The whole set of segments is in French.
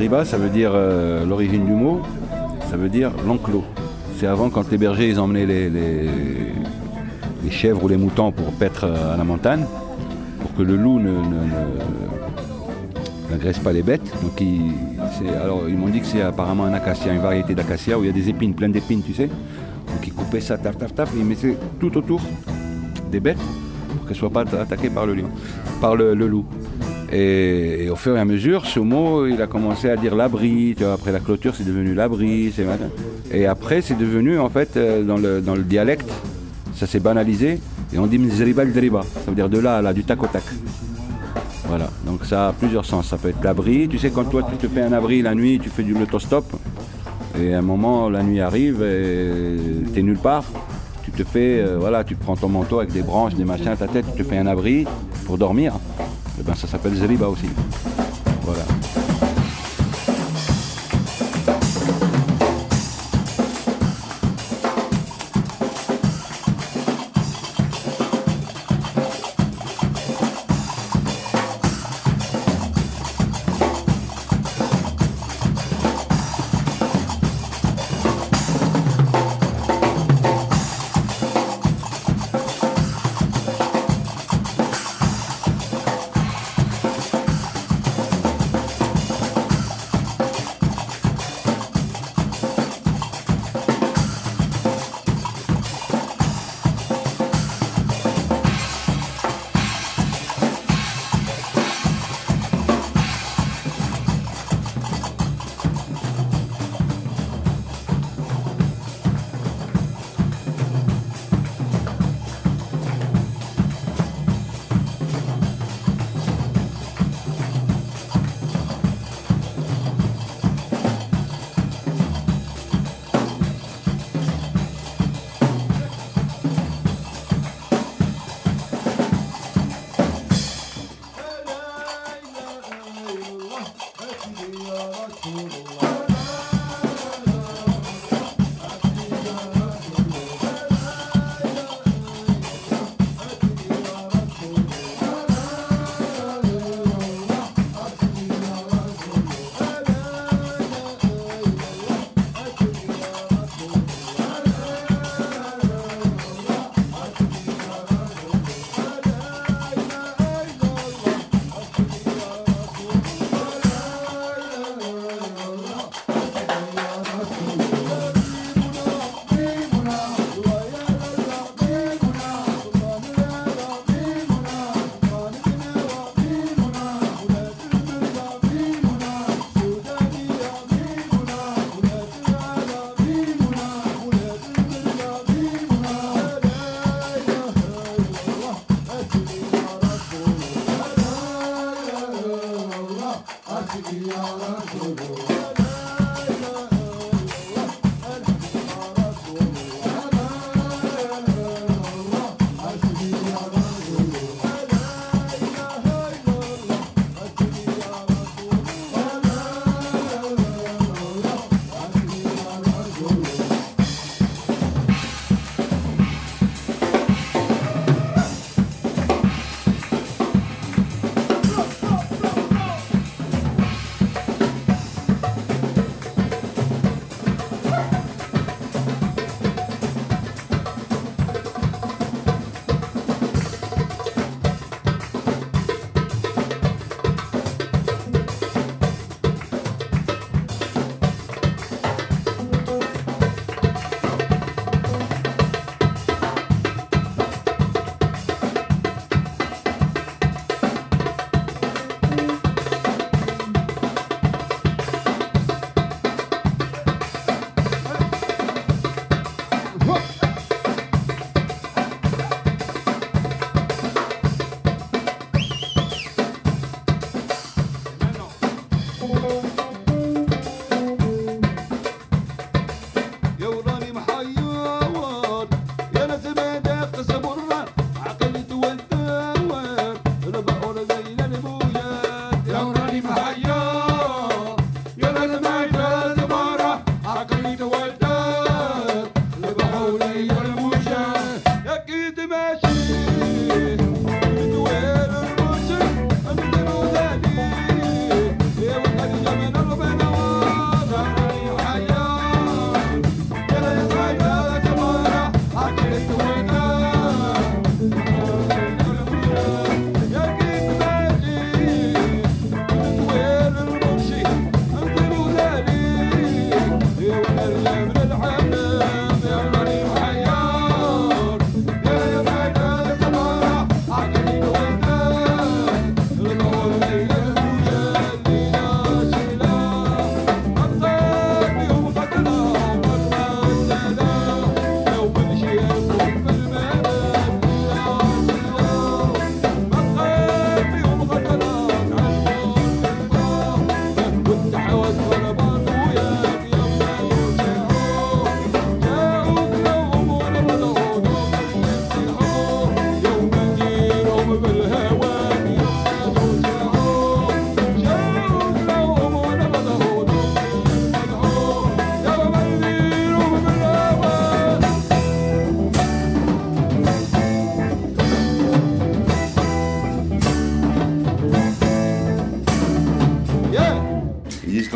Zeriba, ça veut dire l'origine du mot, ça veut dire l'enclos. C'est avant quand les bergers ils emmenaient les chèvres ou les moutons pour paître à la montagne, pour que le loup n'agresse pas les bêtes. Donc alors ils m'ont dit que c'est apparemment un acacia, une variété d'acacia où il y a des épines, plein d'épines, tu sais. Donc ils coupaient ça, taf, taf, taf, et ils mettaient tout autour des bêtes pour qu'elles ne soient pas attaquées par le lion, par le loup. Et au fur et à mesure, ce mot, il a commencé à dire l'abri. Tu vois, après la clôture, c'est devenu l'abri. Et après, c'est devenu, en fait, dans le dialecte, ça s'est banalisé. Et on dit Mzeriba l'Deriba. Ça veut dire de là à là, du tac au tac. Voilà. Donc ça a plusieurs sens. Ça peut être l'abri. Tu sais, quand toi, tu te fais un abri la nuit, tu fais du l'autostop. Et à un moment, la nuit arrive et t'es nulle part. Tu te fais, tu prends ton manteau avec des branches, des machins à ta tête, tu te fais un abri pour dormir. Et ben ça s'appelle Zeriba aussi. Voilà.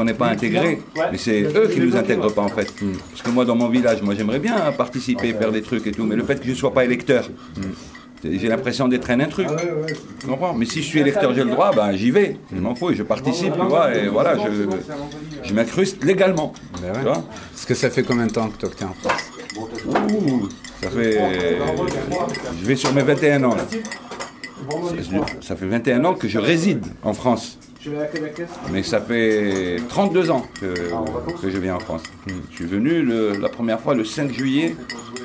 qu'on n'est pas intégrés. Mais c'est eux qui nous intègrent pas en fait. Parce que moi dans mon village, moi j'aimerais bien participer, faire des trucs et tout, mais le fait que je ne sois pas électeur, j'ai l'impression d'être un intrus. Tu comprends? Mais si je suis électeur, j'ai le droit, ben j'y vais. Je m'en fous, je participe, tu vois, et voilà, je m'incruste légalement. Ben ouais. Tu vois? Parce que ça fait combien de temps que toi que t'es en France? Ouh, ça fait... Je vais sur mes 21 ans là. Ça fait 21 ans que je réside en France. Mais ça fait 32 ans que je viens en France. Je suis venu la première fois le 5 juillet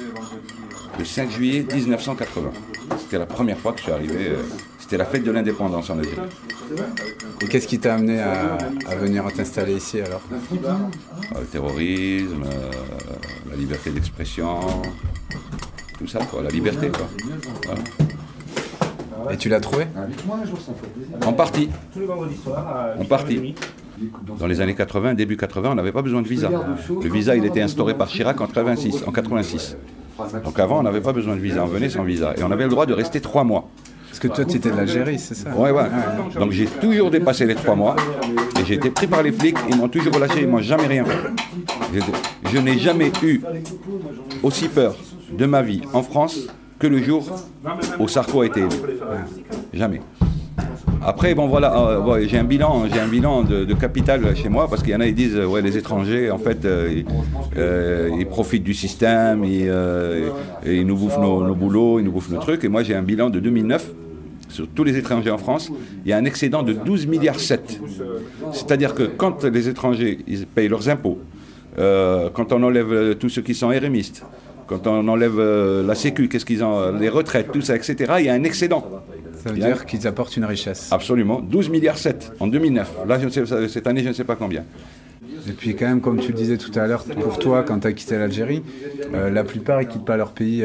1980. C'était la première fois que je suis arrivé. C'était la fête de l'indépendance en Algérie. Et qu'est-ce qui t'a amené à venir t'installer ici alors? Le terrorisme, la liberté d'expression, tout ça, quoi, la liberté, quoi. Voilà. Et tu l'as trouvé? En partie. En partie. Dans les années 80, début 80, on n'avait pas besoin de visa. Le visa, il était instauré par Chirac en 86. Donc avant, on n'avait pas besoin de visa, on venait sans visa. Et on avait le droit de rester 3 mois. Parce que toi, tu étais de l'Algérie, c'est ça? Ouais. Donc j'ai toujours dépassé les 3 mois. Et j'ai été pris par les flics, ils m'ont toujours relâché, ils m'ont jamais rien fait. Je n'ai jamais eu aussi peur de ma vie en France que le jour où Sarko a été élu. Jamais. Après, bon voilà, j'ai un bilan de capital chez moi, parce qu'il y en a, ils disent, ouais, les étrangers, en fait, ils profitent du système, ils nous bouffent nos boulots, ils nous bouffent nos trucs, et moi j'ai un bilan de 2009, sur tous les étrangers en France, il y a un excédent de 12,7 milliards. C'est-à-dire que quand les étrangers, ils payent leurs impôts, quand on enlève tous ceux qui sont RMistes, quand on enlève la Sécu, qu'est-ce qu'ils ont, les retraites, tout ça, etc., il y a un excédent. Ça veut dire qu'ils apportent une richesse. Absolument, 12,7 milliards en 2009. Là, je ne sais, cette année, je ne sais pas combien. Et puis quand même, comme tu le disais tout à l'heure, pour toi, quand tu as quitté l'Algérie, la plupart, ils ne quittent pas leur pays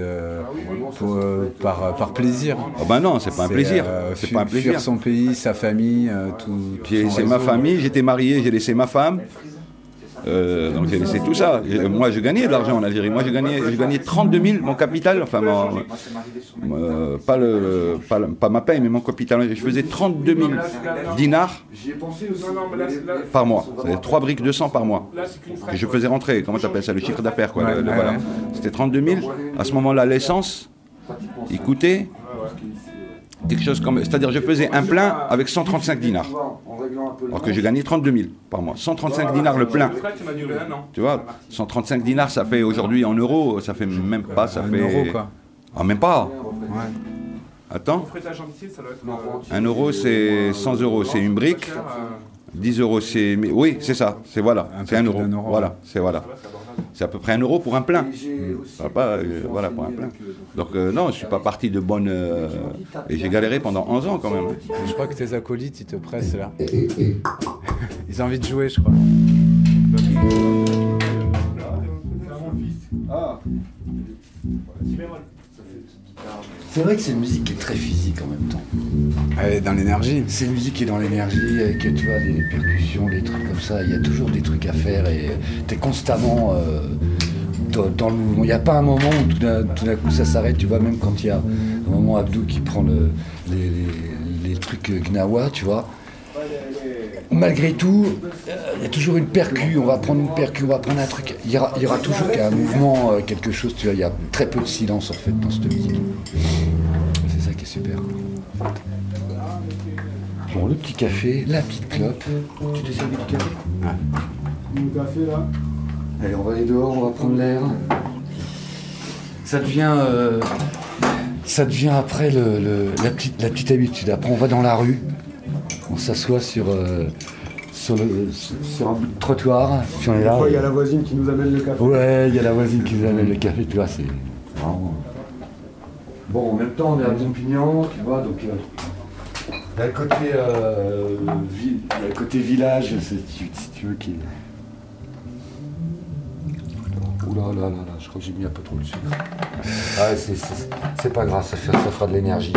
par plaisir. Oh ben non, c'est pas un plaisir. C'est pas un plaisir. Fuir son pays, sa famille, tout. C'est ma famille, j'étais marié, j'ai laissé ma femme. Donc j'ai laissé tout ça. Moi je gagnais de l'argent en Algérie. Moi j'ai gagné 32 000, mon capital, enfin pas ma paye, mais mon capital. Je faisais 32 000 dinars par mois. C'est 3 briques de sang par mois. Que je faisais rentrer, comment tu appelles ça, le chiffre d'affaires, quoi. Voilà. C'était 32 000. À ce moment-là, l'essence, il coûtait quelque chose comme... C'est-à-dire je faisais un plein avec 135 dinars. Alors que j'ai gagné 32 000 par mois. 135 dinars le plein. Tu vois, 135 dinars, ça fait aujourd'hui en euros, ça fait même pas, ça fait... euro, quoi. Ah, même pas. Ouais. Attends. 1 euro, c'est 100 euros, c'est une brique. 10 euros, c'est... Oui, c'est ça, c'est voilà. C'est 1 euro. Voilà, c'est voilà. C'est à peu près 1 euro pour un plein. Voilà, pour un plein. Donc non, je ne suis pas parti de bonne... et j'ai galéré pendant 11 ans quand même. Je crois que tes acolytes, ils te pressent là. Ils ont envie de jouer, je crois. C'est vrai que c'est une musique qui est très physique en même temps. Elle est dans l'énergie. C'est une musique qui est dans l'énergie, avec tu vois, des percussions, des trucs comme ça. Il y a toujours des trucs à faire et t'es constamment dans le mouvement. Il n'y a pas un moment où tout d'un coup ça s'arrête. Tu vois, même quand il y a un moment Abdou qui prend les trucs Gnawa, tu vois. Malgré tout, il y a toujours une percu, on va prendre une percu, on va prendre un truc. Il y aura toujours un mouvement, quelque chose, tu vois, il y a très peu de silence en fait dans cette musique. C'est ça qui est super. Bon, le petit café, la petite clope. Tu t'es servi du café? Ouais. Le café là. Allez, on va aller dehors, on va prendre l'air. Ça devient après la petite habitude. Après, on va dans la rue. On s'assoit sur un trottoir, puis on est là. Il y a la voisine qui nous amène le café. Ouais, il y a la voisine qui nous amène le café, tu vois, c'est vraiment... Bon, en même temps, on est à Pompignan, tu vois, donc... il y a le côté village, si tu veux, qui est... Oula, là, je crois que j'ai mis un peu trop de sucre. Ah, c'est pas grave, ça fera de l'énergie.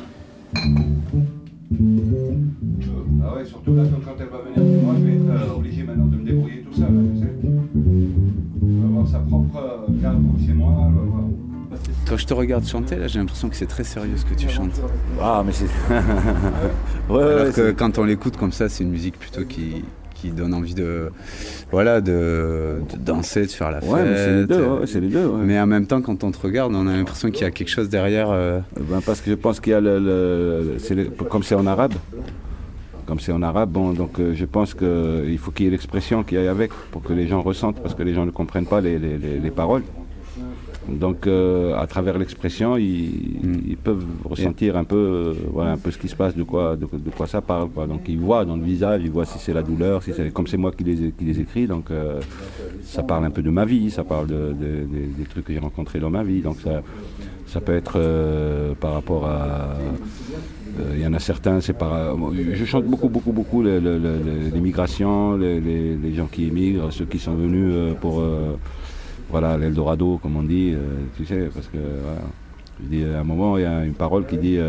Ah ouais, surtout là, quand elle va venir chez moi, je vais être obligé maintenant de me débrouiller tout seul, tu sais. Elle va avoir sa propre cave chez moi, elle va avoir... Quand je te regarde chanter, là, j'ai l'impression que c'est très sérieux ce que tu chantes. Ah, mais c'est... Alors que quand on l'écoute comme ça, c'est une musique plutôt qui qui donne envie de danser, de faire la fête. Ouais, mais c'est les deux. Ouais. Mais en même temps, quand on te regarde, on a l'impression qu'il y a quelque chose derrière. Parce que je pense qu'il y a comme c'est en arabe. Bon, donc je pense qu'il faut qu'il y ait l'expression qui aille avec pour que les gens ressentent, parce que les gens ne comprennent pas les paroles. Donc à travers l'expression, ils peuvent ressentir un peu ce qui se passe, de quoi ça parle, quoi. Donc ils voient dans le visage, ils voient si c'est la douleur, comme c'est moi qui les écris, donc ça parle un peu de ma vie, ça parle des trucs que j'ai rencontrés dans ma vie. Donc ça peut être par rapport à... Il y en a certains, je chante beaucoup les migrations, les gens qui émigrent, ceux qui sont venus pour... l'Eldorado, comme on dit, tu sais, parce que je dis, à un moment, il y a une parole qui dit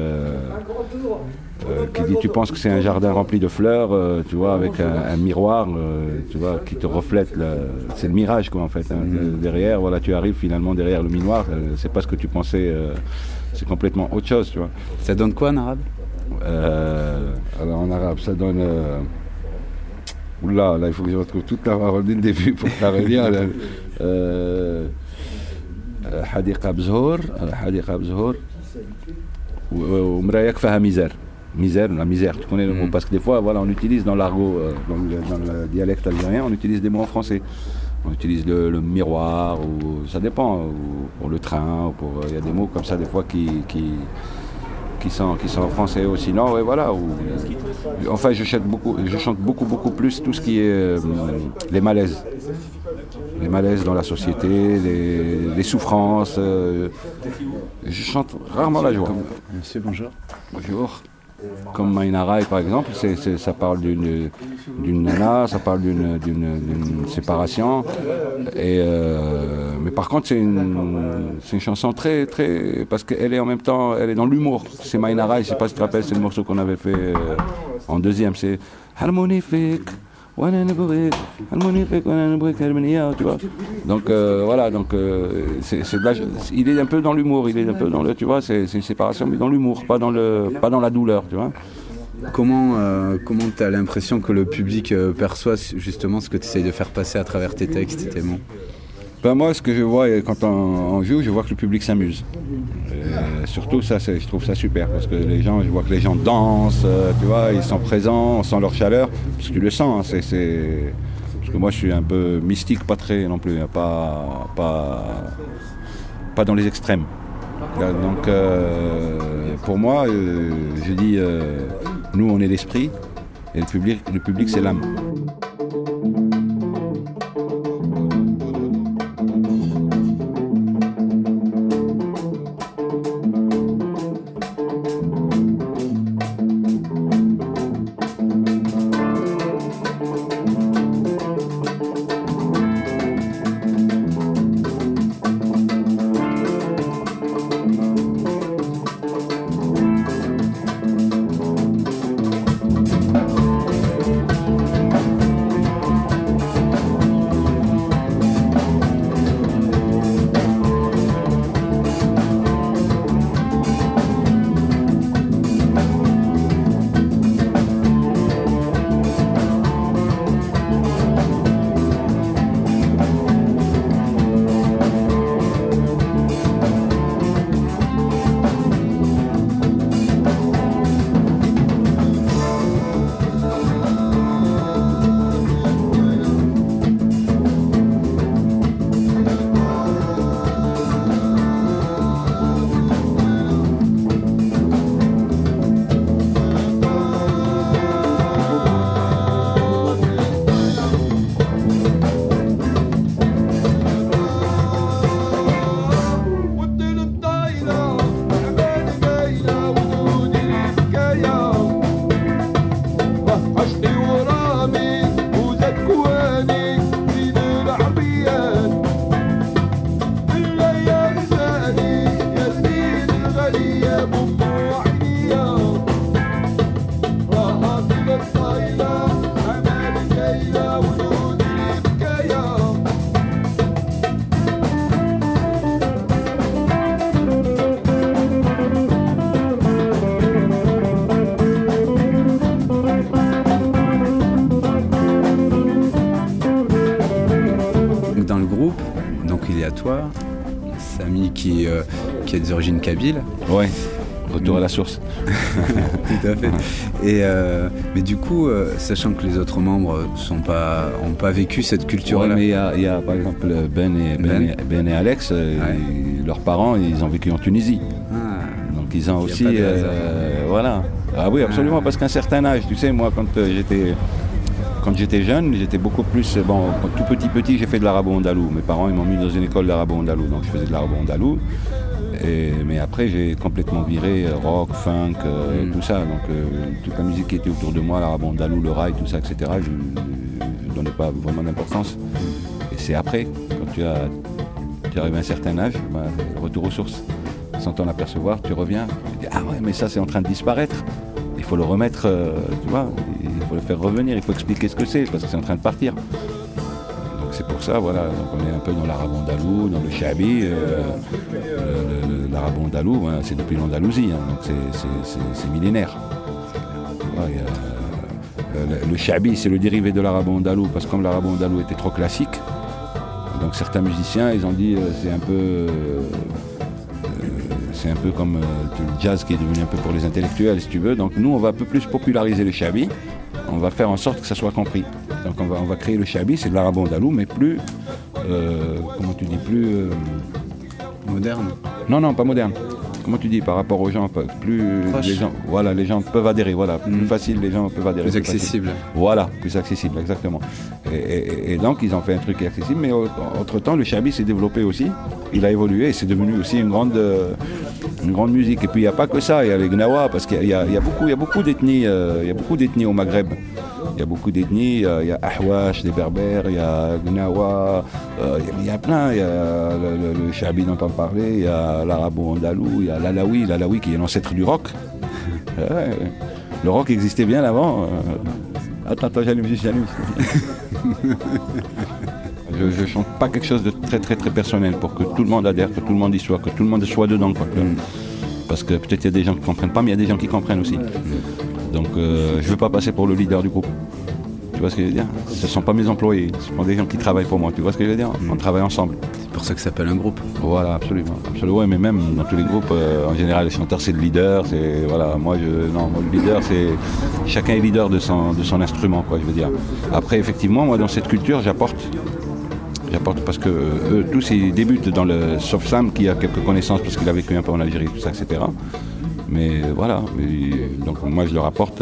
tu penses que c'est un jardin rempli de fleurs, tu vois, avec un miroir, tu vois, qui te reflète, c'est le mirage, quoi, en fait. Hein. Derrière, voilà, tu arrives finalement derrière le miroir, c'est pas ce que tu pensais, c'est complètement autre chose, tu vois. Ça donne quoi en arabe? Alors en arabe, ça donne... Oula, là, il faut que je retrouve toute la parole dès le début pour la relire. حديقة بزهور ومرايا كفاها misère, la misère, tu connais le mot, parce que des fois, voilà, on utilise dans l'argot, dans le dialecte algérien, on utilise des mots en français. On utilise le miroir, ou ça dépend, ou pour le train, il y a des mots comme ça des fois qui sont en français aussi. Non, ouais, voilà. Enfin, je chante beaucoup plus tout ce qui est les malaises. Les malaises dans la société, les souffrances. Je chante rarement la joie. Monsieur, bonjour. Bonjour. Comme Maïnarai, par exemple, ça parle d'une nana, ça parle d'une séparation. Mais par contre, c'est une chanson très, très... Parce qu'elle est en même temps, elle est dans l'humour. C'est Maïnarai, je ne sais pas si tu te rappelles, c'est le morceau qu'on avait fait en deuxième. C'est Harmonifique. Tu vois. Donc voilà, donc il est un peu dans l'humour, il est un peu dans le, tu vois, c'est une séparation, mais dans l'humour, pas dans la douleur, tu vois. Comment tu as l'impression que le public perçoit justement ce que tu essayes de faire passer à travers tes textes et tes mots? Ben moi, ce que je vois quand on joue, je vois que le public s'amuse. Surtout ça, je trouve ça super, parce que je vois que les gens dansent, tu vois, ils sont présents, on sent leur chaleur, parce que tu le sens, hein, parce que moi je suis un peu mystique, pas très non plus, hein, pas dans les extrêmes. Donc pour moi, je dis, nous on est l'esprit, et le public c'est l'âme. qui est des origines kabyles. Ouais, retour à la source. Tout à fait. Et, mais du coup, sachant que les autres membres n'ont pas vécu cette culture-là. Ouais, mais il y a par exemple Ben et Alex, leurs parents, ils ont vécu en Tunisie. Donc ils ont aussi... voilà. Ah oui, absolument, parce qu'à un certain âge, tu sais, moi, quand j'étais jeune, j'étais beaucoup plus... Bon, tout petit, j'ai fait de l'arabo-andalou. Mes parents, ils m'ont mis dans une école d'arabo-andalou, donc je faisais de l'arabo-andalou. Mais après, j'ai complètement viré rock, funk, tout ça. Donc, toute la musique qui était autour de moi, l'arabo-andalou, le rail, tout ça, etc., je ne donnais pas vraiment d'importance. Et c'est après, quand tu arrives à un certain âge, retour aux sources. Sans t'en apercevoir, tu reviens, tu dis, ah ouais, mais ça, c'est en train de disparaître. Il faut le remettre, tu vois, il faut le faire revenir, il faut expliquer ce que c'est, parce que c'est en train de partir. Donc c'est pour ça, voilà, donc on est un peu dans l'arabo-andalou, dans le shabi. L'arabo-andalou, c'est depuis l'Andalousie, donc c'est millénaire. Ouais, le shabi, c'est le dérivé de l'arabo-andalou, parce que comme l'arabo-andalou était trop classique, donc certains musiciens, ils ont dit, c'est un peu comme le jazz qui est devenu un peu pour les intellectuels, si tu veux. Donc nous, on va un peu plus populariser le shabi. On va faire en sorte que ça soit compris. Donc on va créer le shabi, c'est de l'arabo-andalou, mais plus, comment tu dis, plus... moderne. Non, pas moderne. Comment tu dis, par rapport aux gens, plus les gens peuvent adhérer, voilà, plus facile, les gens peuvent adhérer. Plus accessible. Voilà, plus accessible, exactement. Et donc, ils ont fait un truc accessible, mais entre-temps, le shabi s'est développé aussi, il a évolué, et c'est devenu aussi une grande musique. Et puis, il n'y a pas que ça, il y a les gnawa, parce qu'il y a beaucoup d'ethnies, au Maghreb. Il y a beaucoup d'ethnies, il y a Ahwash, les Berbères, il y a Gnawa, il y a plein, il y a le shabi dont on parlait, il y a l'arabo-andalou, il y a l'alawi qui est l'ancêtre du rock. Le rock existait bien avant. Attends, j'allume. Je ne chante pas quelque chose de très très très personnel pour que tout le monde adhère, que tout le monde y soit, que tout le monde soit dedans. Quoi. Parce que peut-être il y a des gens qui ne comprennent pas, mais il y a des gens qui comprennent aussi. Donc je ne veux pas passer pour le leader du groupe. Tu vois ce que je veux dire? Ce ne sont pas mes employés, ce sont des gens qui travaillent pour moi. Tu vois ce que je veux dire? On travaille ensemble. C'est pour ça que ça s'appelle un groupe. Voilà, absolument. Ouais, mais même dans tous les groupes, en général, les chanteurs, c'est le leader. Moi, le leader, c'est... Chacun est leader de son instrument, quoi, je veux dire. Après, effectivement, moi, dans cette culture, j'apporte parce que eux, tous, ils débutent dans le... Sauf Sam, qui a quelques connaissances, parce qu'il a vécu un peu en Algérie, tout ça, etc. Mais voilà, donc moi je leur apporte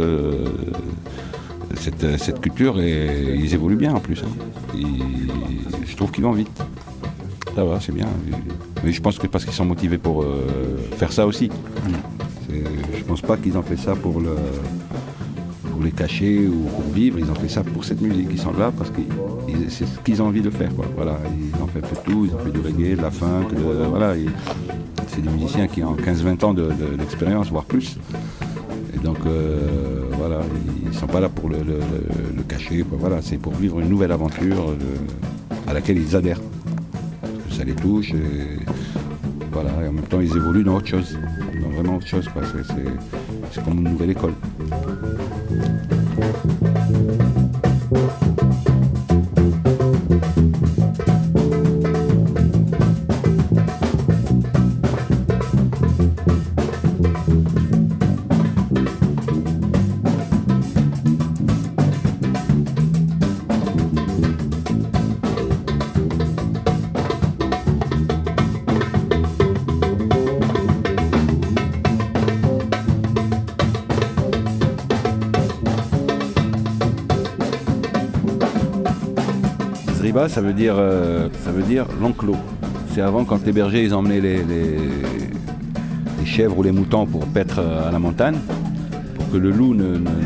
cette culture et ils évoluent bien en plus. Je trouve qu'ils vont vite. Ça va, c'est bien. Mais je pense que parce qu'ils sont motivés pour faire ça aussi. Je pense pas qu'ils ont fait ça pour les cacher ou pour vivre, ils ont fait ça pour cette musique. Ils sont là parce que c'est ce qu'ils ont envie de faire. Quoi. Voilà, ils ont fait tout, ils ont fait du reggae, de la funk, voilà. C'est des musiciens qui ont 15-20 ans d'expérience, voire plus. Et donc, voilà, ils ne sont pas là pour le cacher. Quoi. Voilà, c'est pour vivre une nouvelle aventure à laquelle ils adhèrent. Parce que ça les touche. Et, voilà, et en même temps, ils évoluent dans autre chose. Dans vraiment autre chose. Quoi. C'est comme une nouvelle école. Zriba, ça veut dire l'enclos. C'est avant, quand les bergers ils emmenaient les chèvres ou les moutons pour paître à la montagne, pour que le loup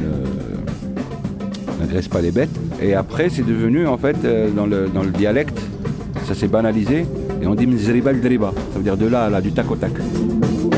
n'agresse pas les bêtes. Et après, c'est devenu, en fait, dans le dialecte, ça s'est banalisé, et on dit Zriba le Driba, ça veut dire de là à là, du tac au tac.